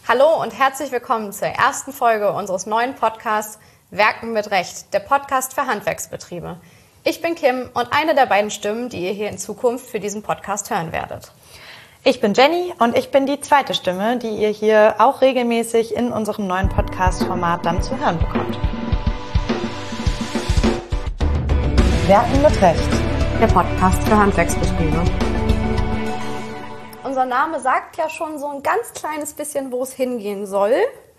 Hallo und herzlich willkommen zur ersten Folge unseres neuen Podcasts Werken mit Recht, der Podcast für Handwerksbetriebe. Ich bin Kim und eine der beiden Stimmen, die ihr hier in Zukunft für diesen Podcast hören werdet. Ich bin Jenny und ich bin die zweite Stimme, die ihr hier auch regelmäßig in unserem neuen Podcast-Format dann zu hören bekommt. Werken mit Recht, der Podcast für Handwerksbetriebe. Unser Name sagt ja schon so ein ganz kleines bisschen, wo es hingehen soll.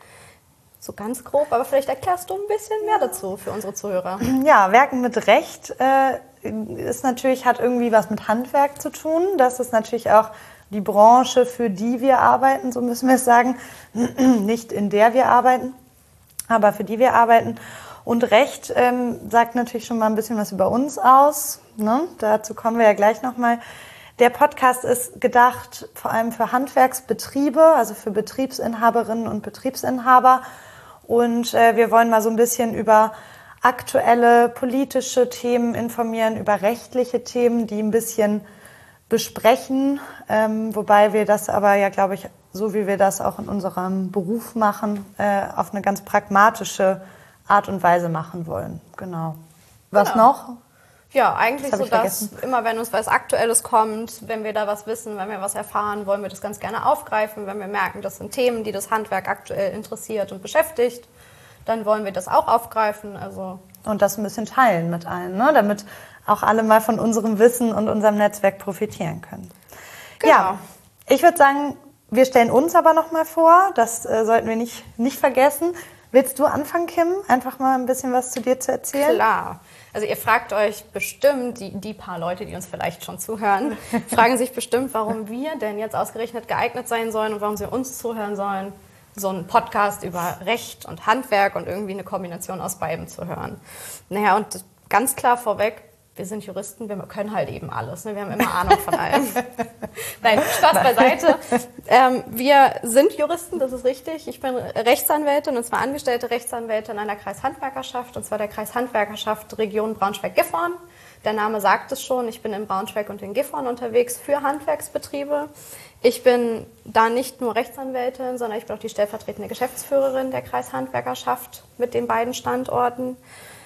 So ganz grob, aber vielleicht erklärst du ein bisschen mehr dazu für unsere Zuhörer. Ja, Werken mit Recht ist natürlich, hat irgendwie was mit Handwerk zu tun. Das ist natürlich auch die Branche, für die wir arbeiten, so müssen wir es sagen. Nicht in der wir arbeiten, aber für die wir arbeiten. Und Recht sagt natürlich schon mal ein bisschen was über uns aus. Ne? Dazu kommen wir ja gleich nochmal. Der Podcast ist gedacht vor allem für Handwerksbetriebe, also für Betriebsinhaberinnen und Betriebsinhaber. Und wir wollen mal so ein bisschen über aktuelle politische Themen informieren, über rechtliche Themen, die ein bisschen besprechen. Wobei wir das aber ja, glaube ich, so wie wir das auch in unserem Beruf machen, auf eine ganz pragmatische Art und Weise machen wollen. Genau. Was noch? Ja, eigentlich so, dass immer, wenn uns was Aktuelles kommt, wenn wir da was wissen, wenn wir was erfahren, wollen wir das ganz gerne aufgreifen. Wenn wir merken, das sind Themen, die das Handwerk aktuell interessiert und beschäftigt, dann wollen wir das auch aufgreifen. Und das ein bisschen teilen mit allen, ne? Damit auch alle mal von unserem Wissen und unserem Netzwerk profitieren können. Genau. Ja, ich würde sagen, wir stellen uns aber noch mal vor. Das sollten wir nicht vergessen. Willst du anfangen, Kim? Einfach mal ein bisschen was zu dir zu erzählen? Klar. Also ihr fragt euch bestimmt, die paar Leute, die uns vielleicht schon zuhören, fragen sich bestimmt, warum wir denn jetzt ausgerechnet geeignet sein sollen und warum sie uns zuhören sollen, so einen Podcast über Recht und Handwerk und irgendwie eine Kombination aus beidem zu hören. Naja, und ganz klar vorweg, wir sind Juristen, wir können halt eben alles. Ne? Wir haben immer Ahnung von allem. Nein, Spaß beiseite. Wir sind Juristen, das ist richtig. Ich bin Rechtsanwältin, und zwar angestellte Rechtsanwältin einer Kreishandwerkerschaft, und zwar der Kreishandwerkerschaft Region Braunschweig-Gifhorn. Der Name sagt es schon, ich bin in Braunschweig und in Gifhorn unterwegs für Handwerksbetriebe. Ich bin da nicht nur Rechtsanwältin, sondern ich bin auch die stellvertretende Geschäftsführerin der Kreishandwerkerschaft mit den beiden Standorten.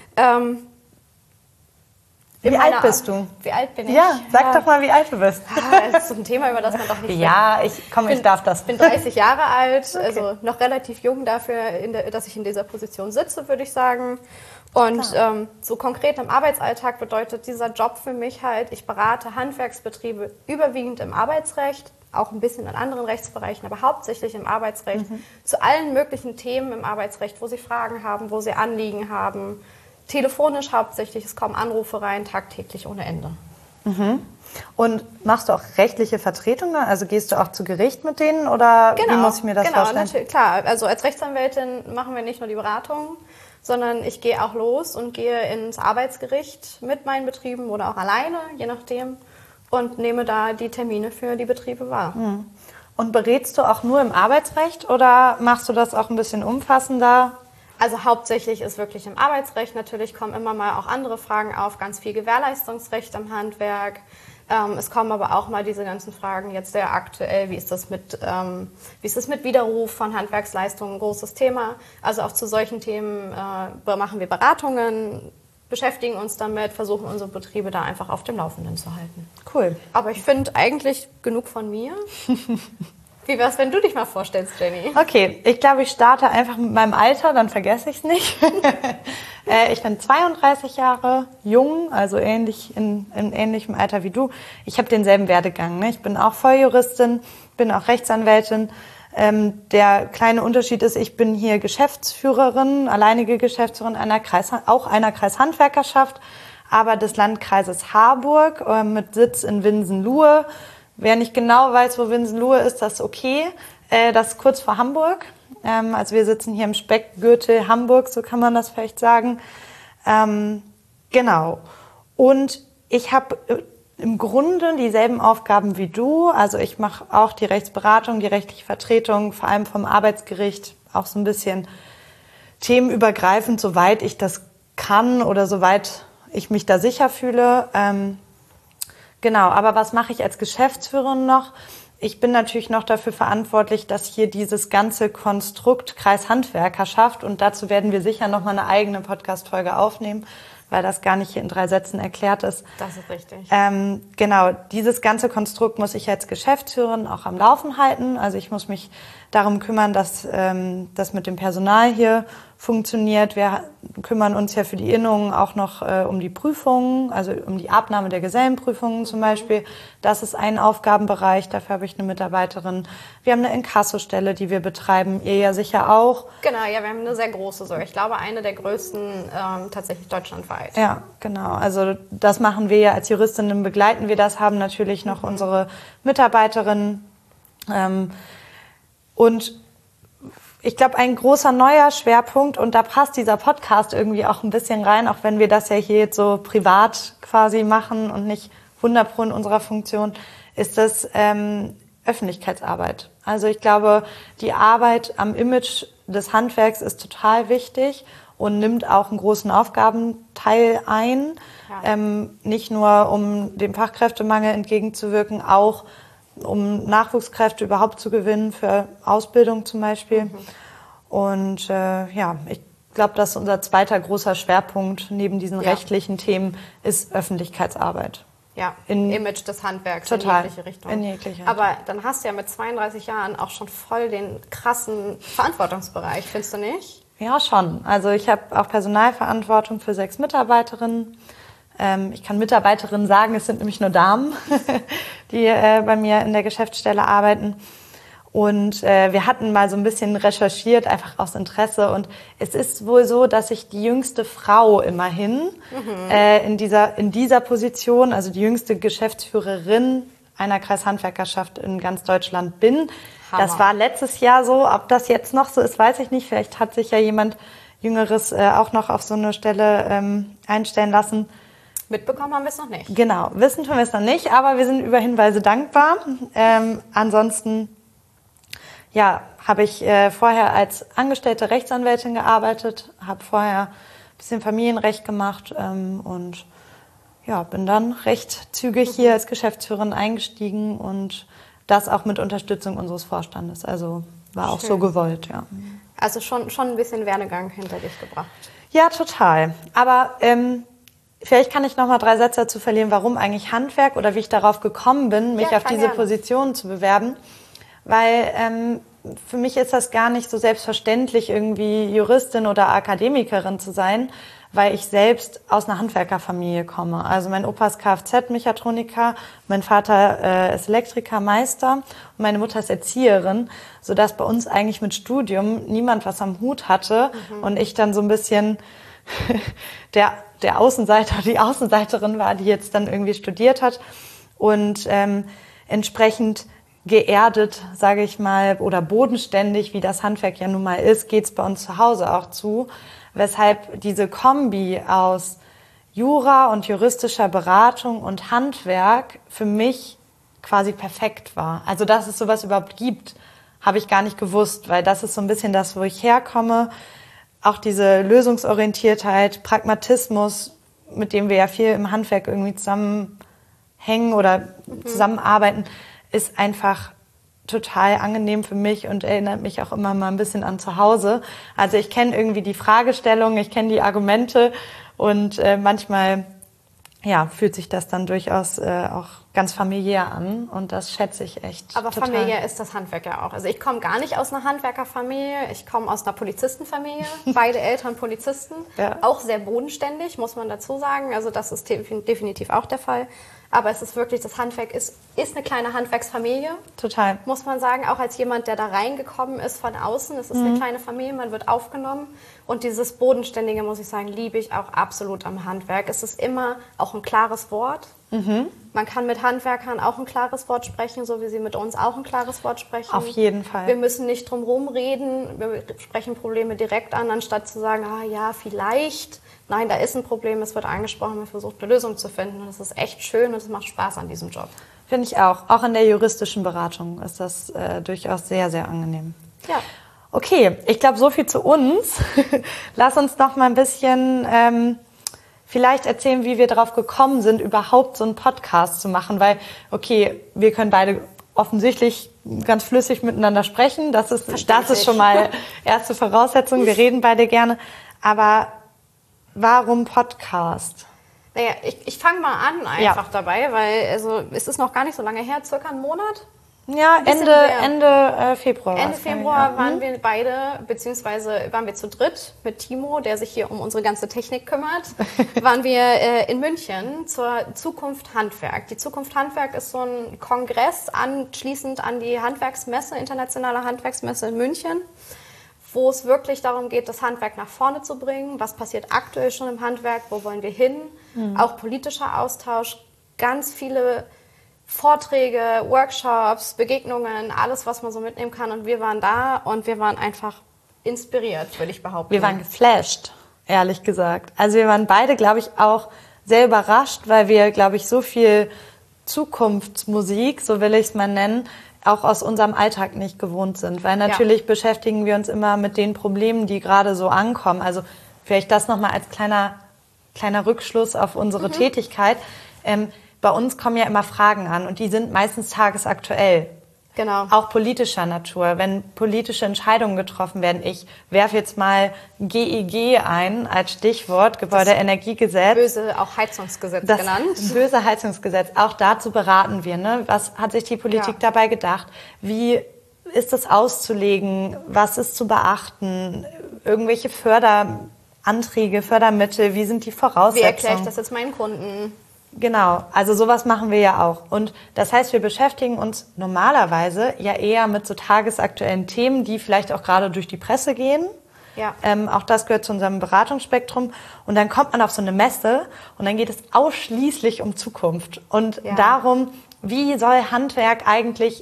Wie alt bist du? Wie alt bin ich? Ja, sag doch mal, wie alt du bist. Das ist so ein Thema, über das man doch nicht ich darf das. Ich bin 30 Jahre alt, okay. Also noch relativ jung dafür, dass ich in dieser Position sitze, würde ich sagen. Und so konkret im Arbeitsalltag bedeutet dieser Job für mich halt, ich berate Handwerksbetriebe überwiegend im Arbeitsrecht, auch ein bisschen in anderen Rechtsbereichen, aber hauptsächlich im Arbeitsrecht, zu allen möglichen Themen im Arbeitsrecht, wo sie Fragen haben, wo sie Anliegen haben. Telefonisch hauptsächlich, es kommen Anrufe rein, tagtäglich ohne Ende. Mhm. Und machst du auch rechtliche Vertretungen? Also gehst du auch zu Gericht mit denen oder wie muss ich mir das vorstellen? Natürlich, klar. Also als Rechtsanwältin machen wir nicht nur die Beratung, sondern ich gehe auch los und gehe ins Arbeitsgericht mit meinen Betrieben oder auch alleine, je nachdem, und nehme da die Termine für die Betriebe wahr. Mhm. Und berätst du auch nur im Arbeitsrecht oder machst du das auch ein bisschen umfassender? Also hauptsächlich ist wirklich im Arbeitsrecht. Natürlich kommen immer mal auch andere Fragen auf, ganz viel Gewährleistungsrecht am Handwerk. Es kommen aber auch mal diese ganzen Fragen jetzt sehr aktuell, wie ist das mit Widerruf von Handwerksleistungen, ein großes Thema. Also auch zu solchen Themen machen wir Beratungen, beschäftigen uns damit, versuchen unsere Betriebe da einfach auf dem Laufenden zu halten. Cool. Aber ich finde eigentlich genug von mir. Wie wär's, wenn du dich mal vorstellst, Jenny? Okay, ich glaube, ich starte einfach mit meinem Alter, dann vergesse ich es nicht. Ich bin 32 Jahre jung, also in ähnlichem Alter wie du. Ich habe denselben Werdegang. Ne? Ich bin auch Volljuristin, bin auch Rechtsanwältin. Der kleine Unterschied ist, ich bin hier Geschäftsführerin, alleinige Geschäftsführerin einer Kreishandwerkerschaft, aber des Landkreises Harburg mit Sitz in Winsenlohe. Wer nicht genau weiß, wo Winsenlohe ist, das ist okay. Das ist kurz vor Hamburg. Also wir sitzen hier im Speckgürtel Hamburg, so kann man das vielleicht sagen. Genau. Und ich habe im Grunde dieselben Aufgaben wie du. Also ich mache auch die Rechtsberatung, die rechtliche Vertretung, vor allem vom Arbeitsgericht, auch so ein bisschen themenübergreifend, soweit ich das kann oder soweit ich mich da sicher fühle. Genau, aber was mache ich als Geschäftsführerin noch? ich bin natürlich noch dafür verantwortlich, dass hier dieses ganze Konstrukt Kreis Handwerkerschaft, und dazu werden wir sicher noch mal eine eigene Podcast-Folge aufnehmen, weil das gar nicht hier in 3 Sätzen erklärt ist. Das ist richtig. Genau, dieses ganze Konstrukt muss ich als Geschäftsführerin auch am Laufen halten. Also ich muss mich darum kümmern, dass das mit dem Personal hier funktioniert. Wir kümmern uns ja für die Innungen auch noch um die Prüfungen, also um die Abnahme der Gesellenprüfungen zum Beispiel. Das ist ein Aufgabenbereich, dafür habe ich eine Mitarbeiterin. Wir haben eine Inkassostelle, die wir betreiben, ihr ja sicher auch. Genau, ja, wir haben eine sehr große, so ich glaube eine der größten tatsächlich deutschlandweit. Ja, genau. Also das machen wir ja als Juristinnen, begleiten wir das, haben natürlich noch unsere Mitarbeiterinnen. Und ich glaube, ein großer neuer Schwerpunkt, und da passt dieser Podcast irgendwie auch ein bisschen rein, auch wenn wir das ja hier jetzt so privat quasi machen und nicht 100% in unserer Funktion, ist das Öffentlichkeitsarbeit. Also ich glaube, die Arbeit am Image des Handwerks ist total wichtig und nimmt auch einen großen Aufgabenteil ein. Ja. Nicht nur, um dem Fachkräftemangel entgegenzuwirken, auch um Nachwuchskräfte überhaupt zu gewinnen für Ausbildung zum Beispiel. Und ja, ich glaube, dass unser zweiter großer Schwerpunkt neben diesen rechtlichen Themen ist Öffentlichkeitsarbeit. Ja, Image des Handwerks total, in jegliche Richtung. In jegliche Richtung. Aber dann hast du ja mit 32 Jahren auch schon voll den krassen Verantwortungsbereich, findest du nicht? Ja, schon. Also ich habe auch Personalverantwortung für 6 Mitarbeiterinnen. Ich kann Mitarbeiterinnen sagen, es sind nämlich nur Damen, die bei mir in der Geschäftsstelle arbeiten. Und wir hatten mal so ein bisschen recherchiert, einfach aus Interesse. Und es ist wohl so, dass ich die jüngste Frau immerhin in dieser Position, also die jüngste Geschäftsführerin einer Kreishandwerkerschaft in ganz Deutschland bin. Hammer. Das war letztes Jahr so. Ob das jetzt noch so ist, weiß ich nicht. Vielleicht hat sich ja jemand Jüngeres auch noch auf so eine Stelle einstellen lassen. Mitbekommen haben wir es noch nicht. Genau, wissen tun wir es noch nicht, aber wir sind über Hinweise dankbar. Ansonsten ja, habe ich vorher als angestellte Rechtsanwältin gearbeitet, habe vorher ein bisschen Familienrecht gemacht und ja, bin dann recht zügig hier als Geschäftsführerin eingestiegen und das auch mit Unterstützung unseres Vorstandes. Also war auch so gewollt, ja. Also schon ein bisschen Werdegang hinter dich gebracht. Ja, total. Aber vielleicht kann ich noch mal 3 Sätze dazu verlieren, warum eigentlich Handwerk oder wie ich darauf gekommen bin, mich auf diese Position zu bewerben. Weil für mich ist das gar nicht so selbstverständlich, irgendwie Juristin oder Akademikerin zu sein, weil ich selbst aus einer Handwerkerfamilie komme. Also mein Opa ist Kfz-Mechatroniker, mein Vater ist Elektrikermeister und meine Mutter ist Erzieherin, sodass bei uns eigentlich mit Studium niemand was am Hut hatte und ich dann so ein bisschen der Außenseiter, die Außenseiterin war, die jetzt dann irgendwie studiert hat und entsprechend geerdet, sage ich mal, oder bodenständig, wie das Handwerk ja nun mal ist, geht's bei uns zu Hause auch zu, weshalb diese Kombi aus Jura und juristischer Beratung und Handwerk für mich quasi perfekt war. Also, dass es sowas überhaupt gibt, habe ich gar nicht gewusst, weil das ist so ein bisschen das, wo ich herkomme. Auch diese Lösungsorientiertheit, Pragmatismus, mit dem wir ja viel im Handwerk irgendwie zusammenhängen oder zusammenarbeiten, ist einfach total angenehm für mich und erinnert mich auch immer mal ein bisschen an zu Hause. Also ich kenne irgendwie die Fragestellungen, ich kenne die Argumente und manchmal ja, fühlt sich das dann durchaus auch ganz familiär an und das schätze ich echt. Aber total. familiär ist das Handwerk ja auch. Also ich komme gar nicht aus einer Handwerkerfamilie, ich komme aus einer Polizistenfamilie, beide Eltern Polizisten, auch sehr bodenständig, muss man dazu sagen. Also das ist definitiv auch der Fall. Aber es ist wirklich, das Handwerk ist eine kleine Handwerksfamilie. Total. Muss man sagen, auch als jemand, der da reingekommen ist von außen. Es ist eine kleine Familie, man wird aufgenommen. Und dieses Bodenständige, muss ich sagen, liebe ich auch absolut am Handwerk. Es ist immer auch ein klares Wort. Man kann mit Handwerkern auch ein klares Wort sprechen, so wie sie mit uns auch ein klares Wort sprechen. Auf jeden Fall. Wir müssen nicht drum herum reden, wir sprechen Probleme direkt an, anstatt zu sagen, ah ja, vielleicht. Nein, da ist ein Problem, es wird angesprochen, man versucht eine Lösung zu finden. Und das ist echt schön und es macht Spaß an diesem Job. Finde ich auch. Auch in der juristischen Beratung ist das durchaus sehr, sehr angenehm. Ja. Okay, ich glaube, so viel zu uns. Lass uns noch mal ein bisschen vielleicht erzählen, wie wir darauf gekommen sind, überhaupt so einen Podcast zu machen. Weil, okay, wir können beide offensichtlich ganz flüssig miteinander sprechen. Das ist schon mal erste Voraussetzung. Wir reden beide gerne. Aber warum Podcast? Naja, ich fange mal an einfach dabei, weil also, es ist noch gar nicht so lange her, circa einen Monat. Ja, Ende Februar. Ende Februar waren wir beide, beziehungsweise waren wir zu dritt mit Timo, der sich hier um unsere ganze Technik kümmert, waren wir in München zur Zukunft Handwerk. Die Zukunft Handwerk ist so ein Kongress anschließend an die Handwerksmesse, internationale Handwerksmesse in München, wo es wirklich darum geht, das Handwerk nach vorne zu bringen. Was passiert aktuell schon im Handwerk? Wo wollen wir hin? Auch politischer Austausch, ganz viele Vorträge, Workshops, Begegnungen, alles, was man so mitnehmen kann. Und wir waren da und wir waren einfach inspiriert, würde ich behaupten. Wir waren geflasht, ehrlich gesagt. Also wir waren beide, glaube ich, auch sehr überrascht, weil wir, glaube ich, so viel Zukunftsmusik, so will ich es mal nennen, auch aus unserem Alltag nicht gewohnt sind. Weil natürlich beschäftigen wir uns immer mit den Problemen, die gerade so ankommen. Also vielleicht das nochmal als kleiner Rückschluss auf unsere Tätigkeit. Bei uns kommen ja immer Fragen an und die sind meistens tagesaktuell. Genau. Auch politischer Natur, wenn politische Entscheidungen getroffen werden. Ich werfe jetzt mal GEG ein als Stichwort, Gebäudeenergiegesetz. Böse auch Heizungsgesetz genannt. Böse Heizungsgesetz. Auch dazu beraten wir. Ne? Was hat sich die Politik dabei gedacht? Wie ist das auszulegen? Was ist zu beachten? Irgendwelche Förderanträge, Fördermittel? Wie sind die Voraussetzungen? Wie erkläre ich das jetzt meinen Kunden? Genau, also sowas machen wir ja auch. Und das heißt, wir beschäftigen uns normalerweise ja eher mit so tagesaktuellen Themen, die vielleicht auch gerade durch die Presse gehen. Ja. Auch das gehört zu unserem Beratungsspektrum. Und dann kommt man auf so eine Messe und dann geht es ausschließlich um Zukunft. Und darum, wie soll Handwerk eigentlich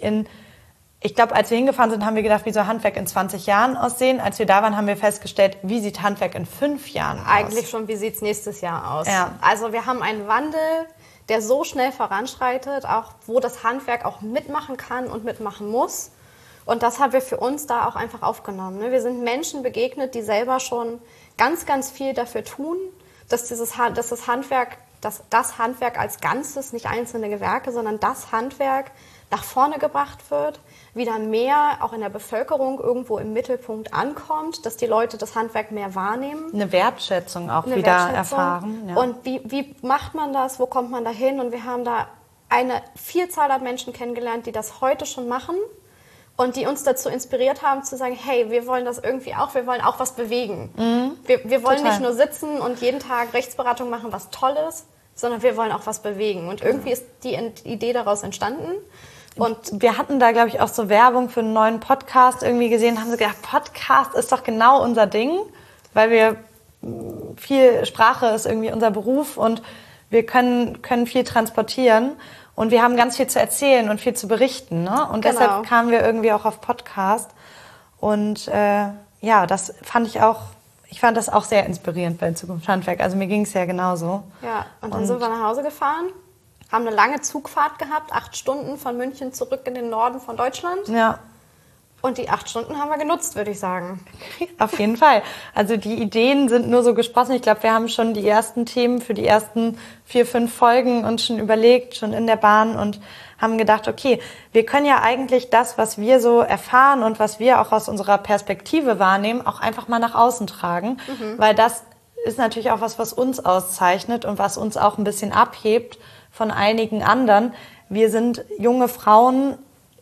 ich glaube, als wir hingefahren sind, haben wir gedacht, wie soll Handwerk in 20 Jahren aussehen? Als wir da waren, haben wir festgestellt, wie sieht Handwerk in 5 Jahren aus? Eigentlich schon, wie sieht es nächstes Jahr aus? Ja. Also wir haben einen Wandel, der so schnell voranschreitet, auch wo das Handwerk auch mitmachen kann und mitmachen muss. Und das haben wir für uns da auch einfach aufgenommen. Wir sind Menschen begegnet, die selber schon ganz, ganz viel dafür tun, dass das Handwerk als Ganzes, nicht einzelne Gewerke, sondern das Handwerk nach vorne gebracht wird, wieder mehr auch in der Bevölkerung irgendwo im Mittelpunkt ankommt, dass die Leute das Handwerk mehr wahrnehmen. Eine Wertschätzung auch wieder erfahren. Ja. Und wie macht man das? Wo kommt man da hin? Und wir haben da eine Vielzahl an Menschen kennengelernt, die das heute schon machen und die uns dazu inspiriert haben, zu sagen, hey, wir wollen das irgendwie auch, wir wollen auch was bewegen. Wir wollen nicht nur sitzen und jeden Tag Rechtsberatung machen, was toll ist, sondern wir wollen auch was bewegen. Und irgendwie ist die Idee daraus entstanden. Und wir hatten da, glaube ich, auch so Werbung für einen neuen Podcast irgendwie gesehen, haben sie gedacht, Podcast ist doch genau unser Ding, weil viel Sprache ist irgendwie unser Beruf und wir können viel transportieren und wir haben ganz viel zu erzählen und viel zu berichten. Ne? Und deshalb kamen wir irgendwie auch auf Podcast. Und das fand ich fand das auch sehr inspirierend bei Zukunft Handwerk. Also mir ging es ja genauso. Ja, und dann sind wir nach Hause gefahren. Haben eine lange Zugfahrt gehabt, 8 Stunden von München zurück in den Norden von Deutschland. Ja. Und die 8 Stunden haben wir genutzt, würde ich sagen. Auf jeden Fall. Also die Ideen sind nur so gesprossen. Ich glaube, wir haben schon die ersten Themen für die ersten 4, 5 Folgen uns schon überlegt, schon in der Bahn und haben gedacht, okay, wir können ja eigentlich das, was wir so erfahren und was wir auch aus unserer Perspektive wahrnehmen, auch einfach mal nach außen tragen. Weil das ist natürlich auch was uns auszeichnet und was uns auch ein bisschen abhebt von einigen anderen. Wir sind junge Frauen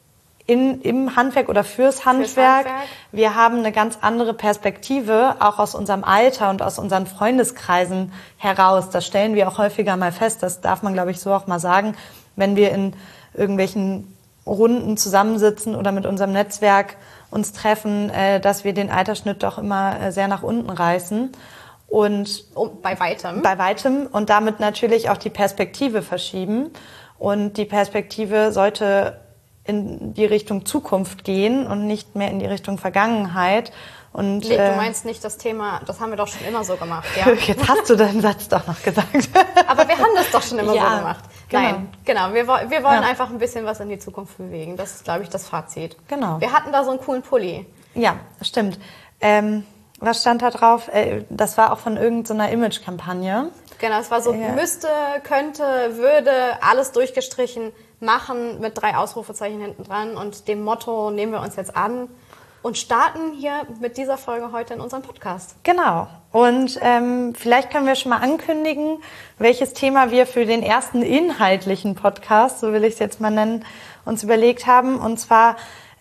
im Handwerk oder fürs Handwerk. Wir haben eine ganz andere Perspektive, auch aus unserem Alter und aus unseren Freundeskreisen heraus. Das stellen wir auch häufiger mal fest. Das darf man, glaube ich, so auch mal sagen, wenn wir in irgendwelchen Runden zusammensitzen oder mit unserem Netzwerk uns treffen, dass wir den Altersschnitt doch immer sehr nach unten reißen. Und bei weitem. Bei weitem und damit natürlich auch die Perspektive verschieben. Und die Perspektive sollte in die Richtung Zukunft gehen und nicht mehr in die Richtung Vergangenheit. Und, nee, du meinst nicht das Thema, das haben wir doch schon immer so gemacht. Ja. Jetzt hast du deinen Satz doch noch gesagt. Aber wir haben das doch schon immer so gemacht. Genau. Nein, genau. Wir wollen einfach ein bisschen was in die Zukunft bewegen. Das ist, glaube ich, das Fazit. Genau. Wir hatten da so einen coolen Pulli. Ja, stimmt. Was stand da drauf? Das war auch von irgendeiner Image-Kampagne. Genau, es war so, müsste, könnte, würde, alles durchgestrichen, machen mit 3 Ausrufezeichen hinten dran und dem Motto nehmen wir uns jetzt an und starten hier mit dieser Folge heute in unserem Podcast. Genau. Und vielleicht können wir schon mal ankündigen, welches Thema wir für den ersten inhaltlichen Podcast, so will ich es jetzt mal nennen, uns überlegt haben. Und zwar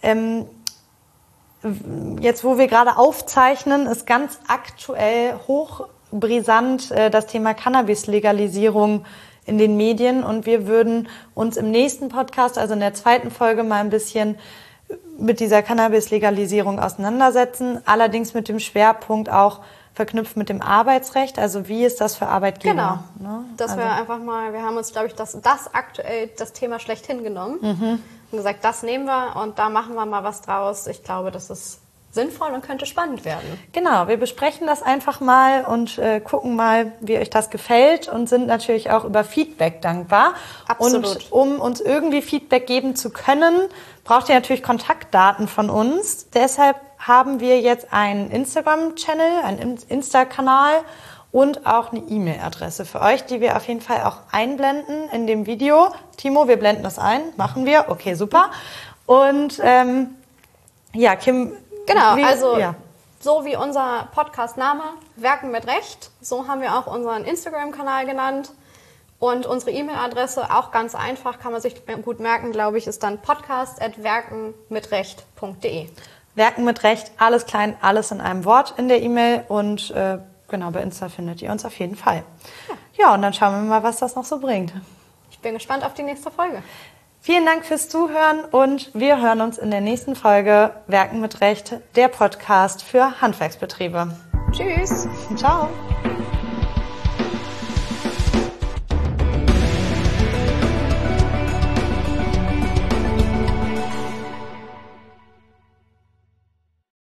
jetzt, wo wir gerade aufzeichnen, ist ganz aktuell hochbrisant das Thema Cannabis-Legalisierung in den Medien. Und wir würden uns im nächsten Podcast, also in der 2. Folge, mal ein bisschen mit dieser Cannabis-Legalisierung auseinandersetzen. Allerdings mit dem Schwerpunkt auch verknüpft mit dem Arbeitsrecht. Also wie ist das für Arbeitgeber? Genau. Ne? Dass wir einfach mal, wir haben uns, glaube ich, das aktuell das Thema schlechthin genommen und gesagt, das nehmen wir und da machen wir mal was draus. Ich glaube, das ist sinnvoll und könnte spannend werden. Genau, wir besprechen das einfach mal und gucken mal, wie euch das gefällt und sind natürlich auch über Feedback dankbar. Absolut. Und um uns irgendwie Feedback geben zu können, braucht ihr natürlich Kontaktdaten von uns. Deshalb haben wir jetzt einen Instagram-Channel, einen Insta-Kanal und auch eine E-Mail-Adresse für euch, die wir auf jeden Fall auch einblenden in dem Video. Timo, wir blenden das ein. Machen wir. Okay, super. Und ja, Kim... Genau, so wie unser Podcast-Name, Werken mit Recht, so haben wir auch unseren Instagram-Kanal genannt. Und unsere E-Mail-Adresse, auch ganz einfach, kann man sich gut merken, glaube ich, ist dann podcast@werkenmitrecht.de. Werken mit Recht, alles klein, alles in einem Wort in der E-Mail und genau, bei Insta findet ihr uns auf jeden Fall. Ja, und dann schauen wir mal, was das noch so bringt. Ich bin gespannt auf die nächste Folge. Vielen Dank fürs Zuhören und wir hören uns in der nächsten Folge Werken mit Recht, der Podcast für Handwerksbetriebe. Tschüss. Ciao.